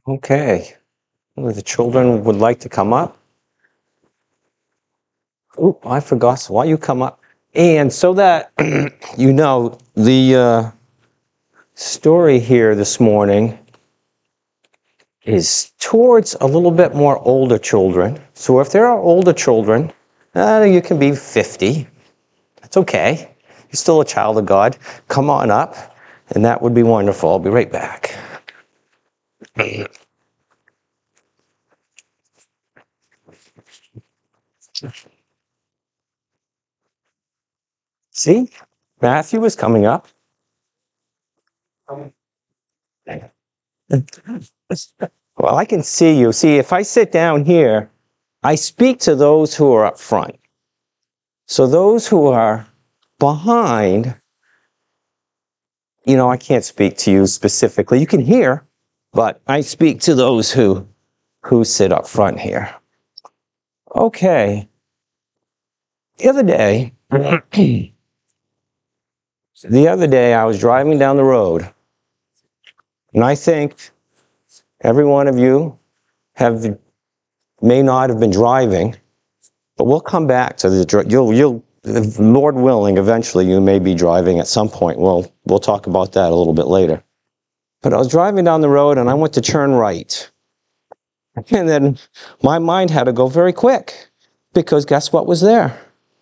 Okay. Well, the children would like to come up. Oh, I forgot. So why you come up? And so that the story here this morning is towards a little bit more older children. So if there are older children, you can be 50. That's okay. You're still a child of God. Come on up, and that would be wonderful. I'll be right back. See? Matthew is coming up. Well, I can see you. See, if I sit down here, I speak to those who are up front. So those who are behind, I can't speak to you specifically. You can hear, but I speak to those who sit up front here. Okay. The other day, I was driving down the road, and I think every one of you may not have been driving, but we'll come back to you'll Lord willing, eventually you may be driving at some point. We'll talk about that a little bit later. But I was driving down the road and I went to turn right. And then my mind had to go very quick, because guess what was there?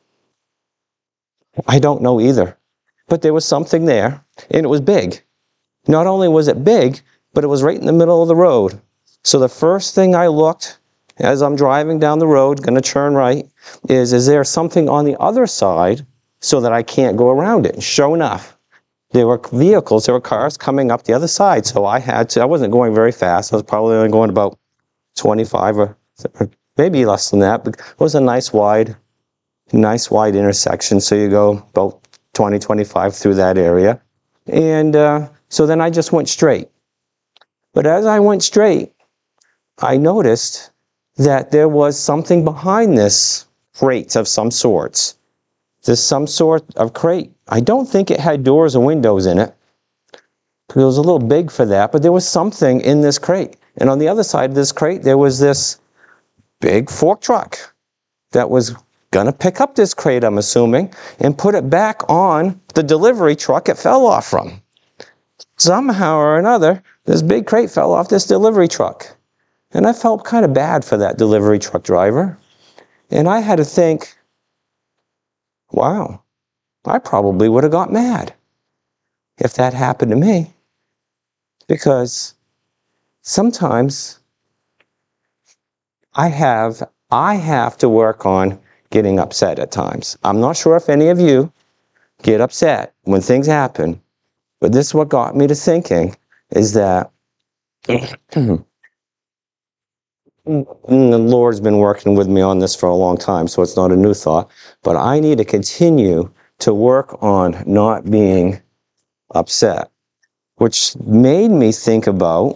I don't know either. But there was something there, and it was big. Not only was it big, but it was right in the middle of the road. So the first thing I looked as I'm driving down the road, going to turn right, is there something on the other side so that I can't go around it? And sure enough, there were cars coming up the other side. So I wasn't going very fast. I was probably only going about 25 or maybe less than that. But it was a nice wide intersection. So you go about 20, 25 through that area. And so then I just went straight. But as I went straight, I noticed that there was something behind this crate of some sorts. There's some sort of crate. I don't think it had doors or windows in it. It was a little big for that, but there was something in this crate. And on the other side of this crate, there was this big fork truck that was going to pick up this crate, I'm assuming, and put it back on the delivery truck it fell off from. Somehow or another, this big crate fell off this delivery truck. And I felt kind of bad for that delivery truck driver. And I had to think, wow, I probably would have got mad if that happened to me. Because sometimes I have to work on getting upset at times. I'm not sure if any of you get upset when things happen, but this is what got me to thinking, is that the Lord's been working with me on this for a long time, so it's not a new thought, but I need to continue to work on not being upset, which made me think about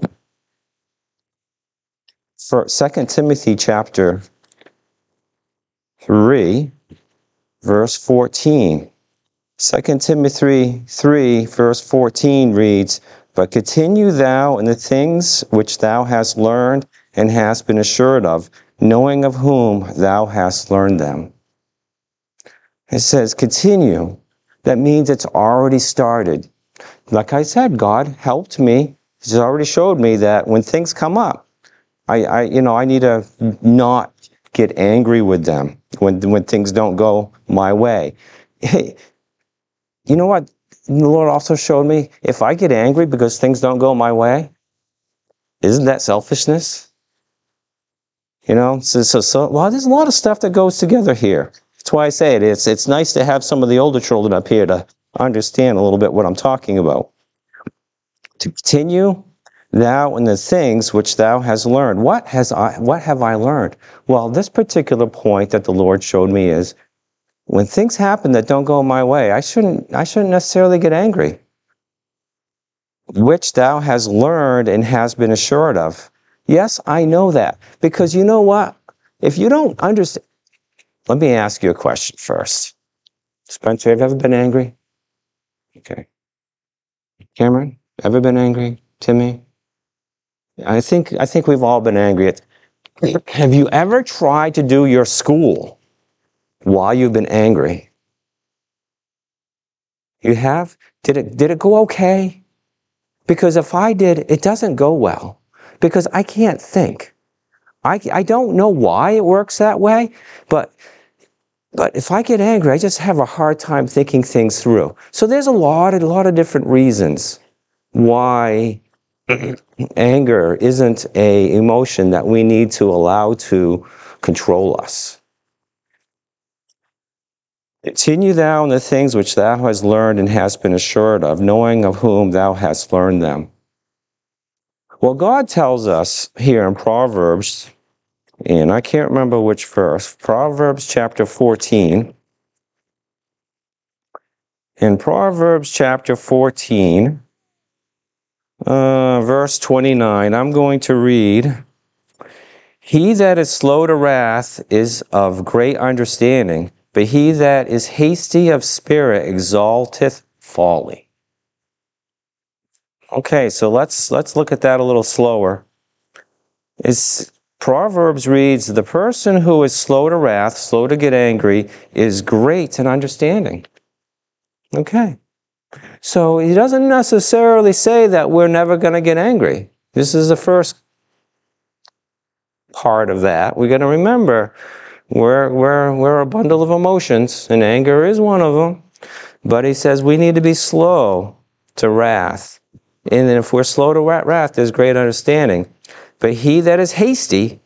for 2 Timothy chapter 3, verse 14. 2 Timothy 3, verse 14 reads, "But continue thou in the things which thou hast learned and hast been assured of, knowing of whom thou hast learned them." It says continue. That means it's already started. Like I said, God helped me. He's already showed me that when things come up, I need to not get angry with them when things don't go my way. You know what the Lord also showed me? If I get angry because things don't go my way, isn't that selfishness? Well, there's a lot of stuff that goes together here. That's why I say it. It's nice to have some of the older children up here to understand a little bit what I'm talking about. To continue thou in the things which thou hast learned. What have I learned? Well, this particular point that the Lord showed me is, when things happen that don't go my way, I shouldn't necessarily get angry. Which thou hast learned and hast been assured of. Yes, I know that. Because you know what? If you don't understand, let me ask you a question first. Spencer, have you ever been angry? Okay. Cameron, ever been angry? Timmy? I think we've all been angry at. Have you ever tried to do your school while you've been angry? You have? Did it go okay? Because if I did, it doesn't go well. Because I can't think. I don't know why it works that way, but if I get angry, I just have a hard time thinking things through. So there's a lot of different reasons why anger isn't a emotion that we need to allow to control us. Continue thou in the things which thou hast learned and hast been assured of, knowing of whom thou hast learned them. Well, God tells us here in Proverbs, and I can't remember which verse, Proverbs chapter 14. In Proverbs chapter 14, verse 29, I'm going to read, He that is slow to wrath is of great understanding, but he that is hasty of spirit exalteth folly. Okay, so let's look at that a little slower. Proverbs reads, the person who is slow to wrath, slow to get angry, is great in understanding. Okay. So he doesn't necessarily say that we're never going to get angry. This is the first part of that. We're going to remember we're a bundle of emotions, and anger is one of them. But he says we need to be slow to wrath. And then if we're slow to wrath, there's great understanding. But he that is hasty,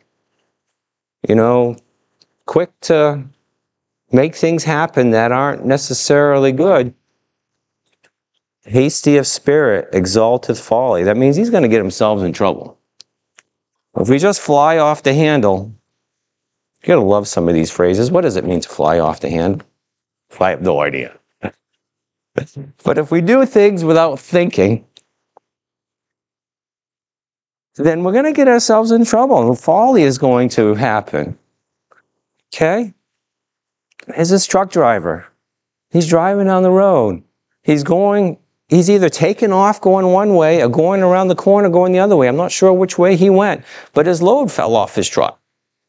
quick to make things happen that aren't necessarily good, hasty of spirit exalteth folly. That means he's going to get himself in trouble. If we just fly off the handle, you're going to love some of these phrases. What does it mean to fly off the handle? I have no idea. But if we do things without thinking, then we're going to get ourselves in trouble. Folly is going to happen. Okay? Here's this truck driver. He's driving down the road. He's either taking off going one way or going around the corner going the other way. I'm not sure which way he went, but his load fell off his truck.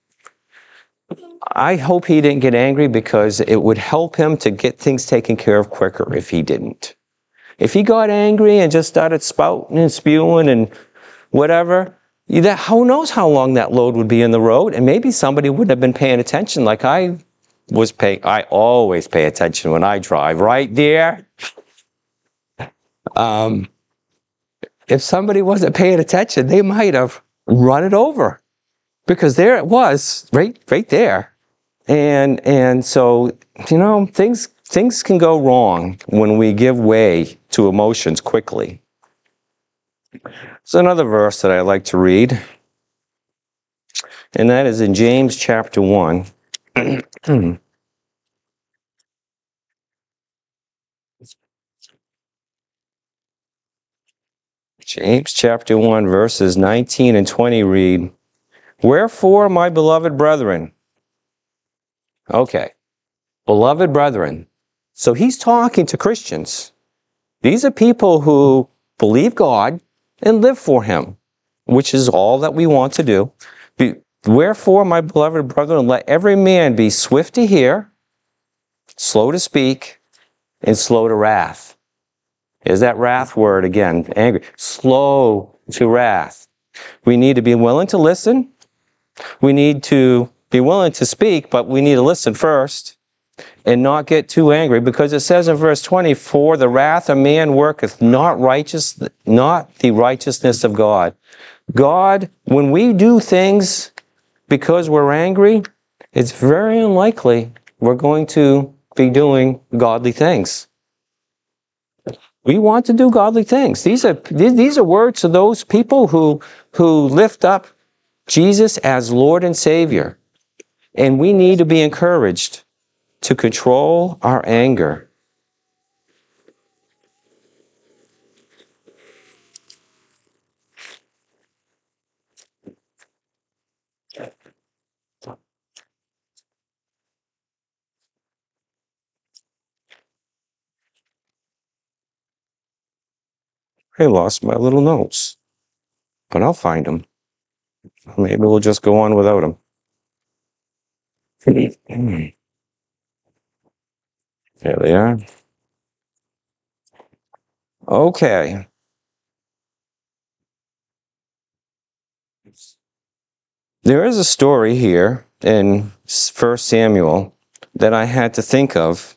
I hope he didn't get angry because it would help him to get things taken care of quicker if he didn't. If he got angry and just started spouting and spewing and whatever, who knows how long that load would be in the road, and maybe somebody wouldn't have been paying attention like I was paying. I always pay attention when I drive, right there. If somebody wasn't paying attention, they might have run it over because there it was, right there. And so, things can go wrong when we give way to emotions quickly. So another verse that I like to read, and that is in James chapter 1. James chapter 1, verses 19 and 20 read, Wherefore, my beloved brethren. Okay, beloved brethren. So he's talking to Christians. These are people who believe God and live for him, which is all that we want to do. Wherefore, my beloved brethren, let every man be swift to hear, slow to speak, and slow to wrath. Is that wrath word again? Angry. Slow to wrath. We need to be willing to listen. We need to be willing to speak, but we need to listen first and not get too angry, because it says in verse 20, For the wrath of man worketh not the righteousness of God. God, when we do things because we're angry, it's very unlikely we're going to be doing godly things. We want to do godly things. These are words to those people who lift up Jesus as Lord and Savior. And we need to be encouraged to control our anger. I lost my little notes. but I'll find them. Maybe we'll just go on without them. There they are. Okay. There is a story here in 1 Samuel that I had to think of.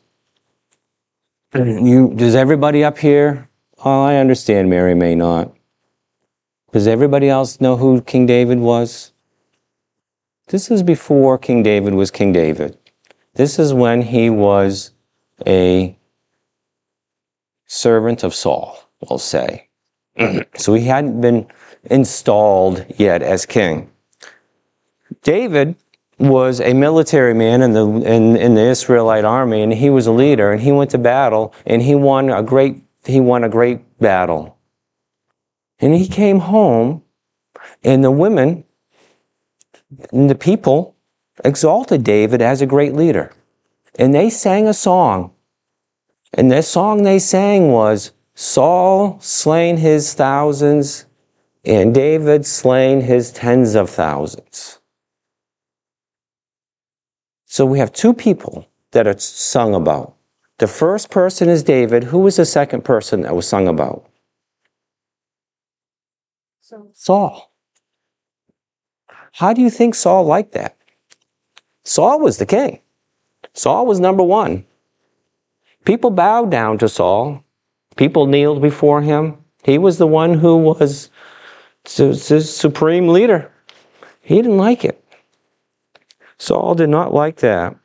Does everybody up here? Oh, I understand Mary may not. Does everybody else know who King David was? This is before King David was King David. This is when he was a servant of Saul, we'll say. So he hadn't been installed yet as king. David was a military man in the Israelite army, and he was a leader, and he went to battle, and he won a great battle. And he came home, and the women and the people exalted David as a great leader. And they sang a song. And the song they sang was, Saul slain his thousands, and David slain his tens of thousands. So we have two people that are sung about. The first person is David. Who was the second person that was sung about? Saul. How do you think Saul liked that? Saul was the king. Saul was number one. People bowed down to Saul. People kneeled before him. He was the one who was the supreme leader. He didn't like it. Saul did not like that.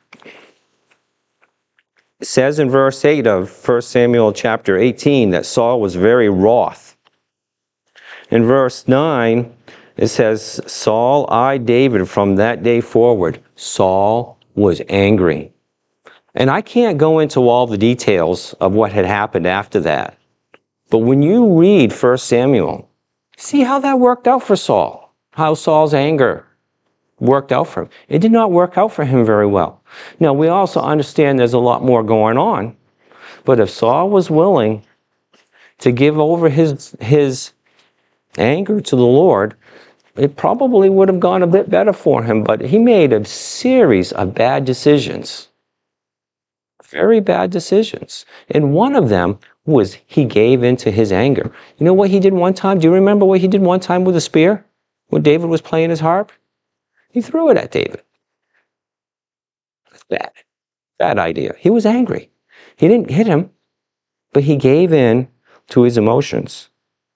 It says in verse 8 of 1 Samuel chapter 18 that Saul was very wroth. In verse 9, it says, Saul eyed David from that day forward. Saul was angry. And I can't go into all the details of what had happened after that. But when you read 1 Samuel, see how that worked out for Saul. How Saul's anger worked out for him. It did not work out for him very well. Now, we also understand there's a lot more going on. But if Saul was willing to give over his anger to the Lord, it probably would have gone a bit better for him. But he made a series of bad decisions. Very bad decisions. And one of them was he gave into his anger. You know what he did one time? Do you remember what he did one time with a spear? When David was playing his harp? He threw it at David. That's bad. Bad idea. He was angry. He didn't hit him, but he gave in to his emotions.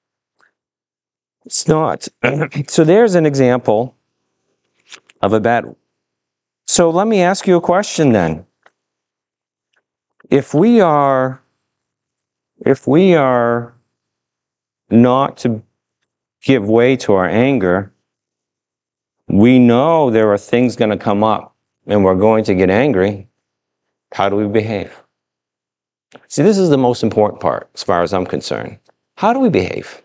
It's not. So there's an example of a bad. So let me ask you a question then. If we are not to give way to our anger, we know there are things going to come up and we're going to get angry. How do we behave? See, this is the most important part as far as I'm concerned. How do we behave?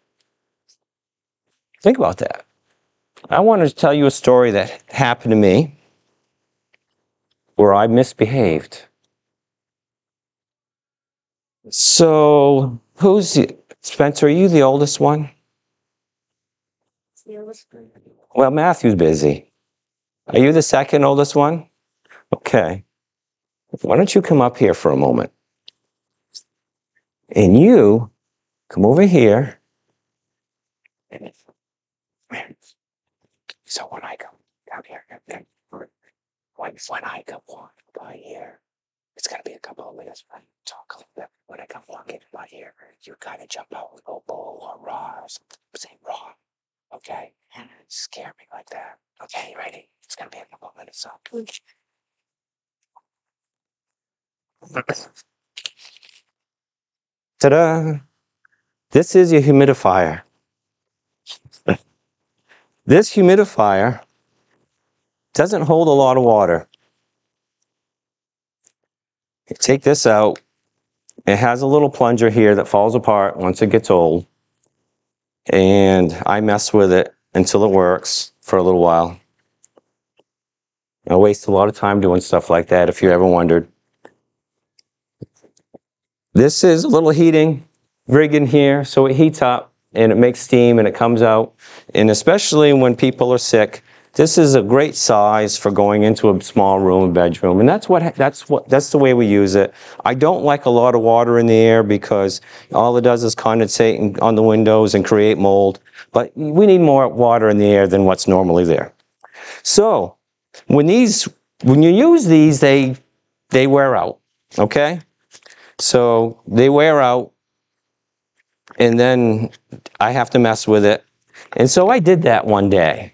Think about that. I want to tell you a story that happened to me where I misbehaved. So, Spencer, are you the oldest one? Well, Matthew's busy. Are you the second oldest one? Okay. Why don't you come up here for a moment? And you come over here. So when I come down here, when I come walking by here, it's going to be a couple of minutes when I talk a little bit. When I come walking by here, you kind of jump out and go bull or raw or something. Say raw. Okay? Scare me like that. Okay, you ready? It's going to be a couple of minutes up. Ta-da! This is your humidifier. This humidifier doesn't hold a lot of water. You take this out. It has a little plunger here that falls apart once it gets old. And I mess with it until it works for a little while. I waste a lot of time doing stuff like that, if you ever wondered. This is a little heating rig in here, so it heats up and it makes steam and it comes out. And especially when people are sick, this is a great size for going into a small room, a bedroom, and that's the way we use it. I don't like a lot of water in the air because all it does is condensate on the windows and create mold. But we need more water in the air than what's normally there. So when you use these, they wear out. Okay, so they wear out, and then I have to mess with it. And so I did that one day.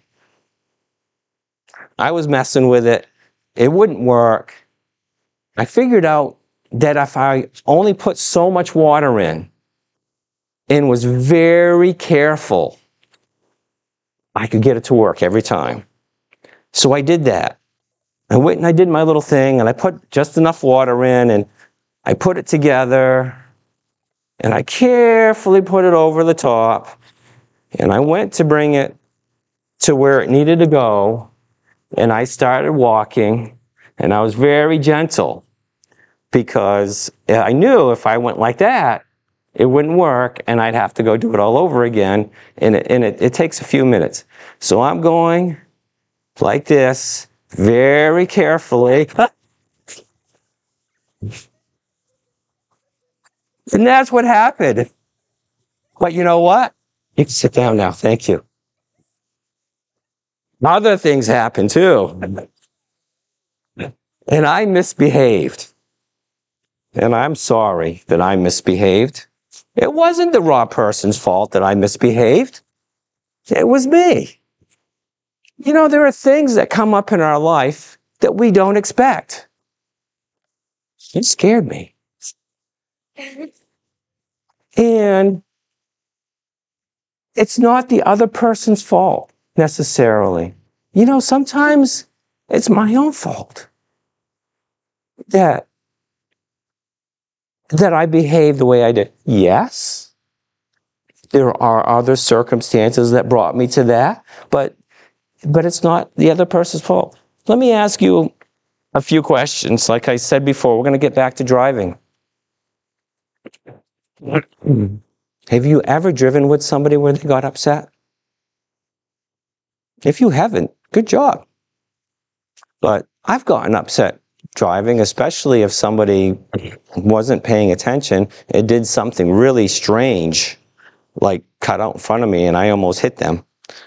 I was messing with it. It wouldn't work. I figured out that if I only put so much water in and was very careful, I could get it to work every time. So I did that. I went and I did my little thing, and I put just enough water in, and I put it together, and I carefully put it over the top, and I went to bring it to where it needed to go. And I started walking, and I was very gentle because I knew if I went like that, it wouldn't work, and I'd have to go do it all over again, and it takes a few minutes. So I'm going like this, very carefully. And that's what happened. But you know what? You can sit down now. Thank you. Other things happen too. And I misbehaved. And I'm sorry that I misbehaved. It wasn't the raw person's fault that I misbehaved. It was me. You know, there are things that come up in our life that we don't expect. It scared me. And it's not the other person's fault necessarily. You know, sometimes it's my own fault that I behaved the way I did. Yes, there are other circumstances that brought me to that, but it's not the other person's fault. Let me ask you a few questions. Like I said before, we're going to get back to driving. Have you ever driven with somebody where they got upset? If you haven't, good job. But I've gotten upset driving, especially if somebody wasn't paying attention. It did something really strange, like cut out in front of me, and I almost hit them.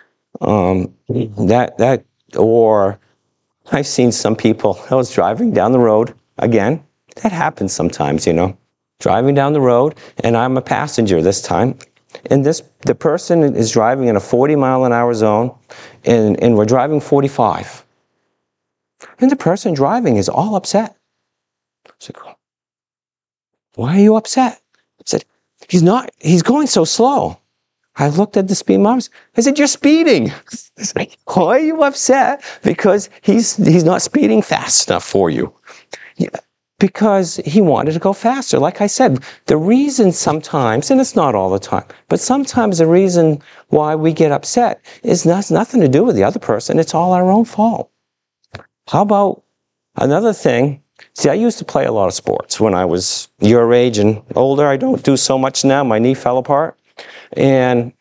Or I've seen some people. I was driving down the road again. That happens sometimes, you know. Driving down the road, and I'm a passenger this time. And the person is driving in a 40-mile-an-hour zone, and we're driving 45. And the person driving is all upset. I said, why are you upset? I said, he's going so slow. I looked at the speed markers. I said, you're speeding. I said, why are you upset? Because he's not speeding fast enough for you. Yeah, because he wanted to go faster. Like I said, the reason sometimes, and it's not all the time, but sometimes the reason why we get upset is nothing to do with the other person. It's all our own fault. How about another thing? See, I used to play a lot of sports when I was your age and older. I don't do so much now. My knee fell apart. And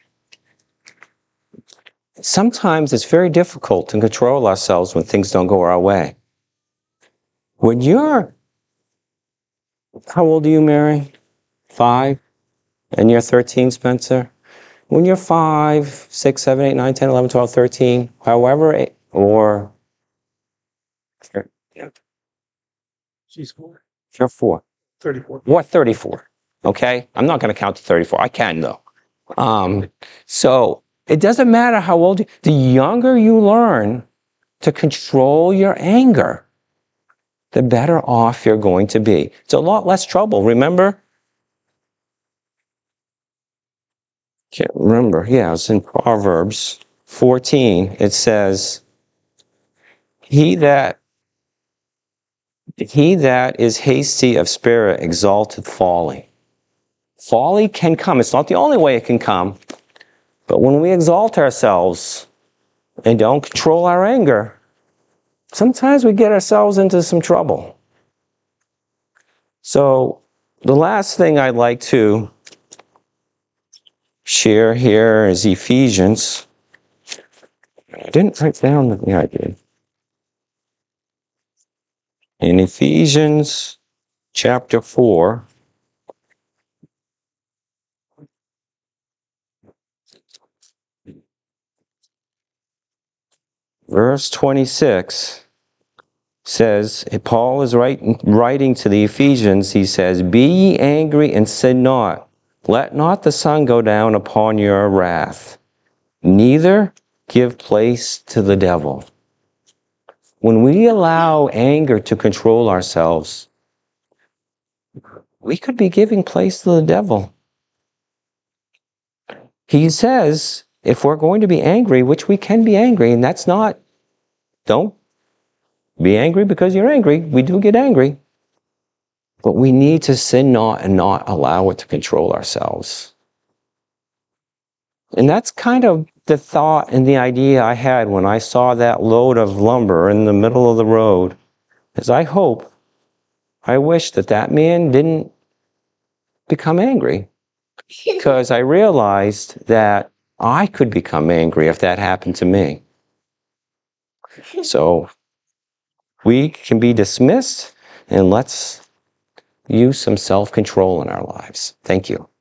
sometimes it's very difficult to control ourselves when things don't go our way. When you're, how old are you, Mary? 5? And you're 13, Spencer? When you're 5, 6, 7, 8, 9, 10, 11, 12, 13, however, or... She's 4. You're 4. 34. What 34? Okay? I'm not going to count to 34. I can, though. So it doesn't matter how old you are. The younger you learn to control your anger, the better off you're going to be. It's a lot less trouble. Remember? Can't remember. Yeah, it's in Proverbs 14. It says, He that is hasty of spirit exalteth folly. Folly can come. It's not the only way it can come. But when we exalt ourselves and don't control our anger, sometimes we get ourselves into some trouble. So the last thing I'd like to share here is Ephesians. I didn't write down the, yeah, I did. In Ephesians chapter 4, verse 26 says, Paul is writing to the Ephesians, he says, "Be ye angry and sin not. Let not the sun go down upon your wrath. Neither give place to the devil." When we allow anger to control ourselves, we could be giving place to the devil. He says, if we're going to be angry, which we can be angry, and that's not, don't be angry because you're angry. We do get angry. But we need to sin not and not allow it to control ourselves. And that's kind of the thought and the idea I had when I saw that load of lumber in the middle of the road, is I wish that that man didn't become angry, because I realized that I could become angry if that happened to me. So we can be dismissed, and let's use some self-control in our lives. Thank you.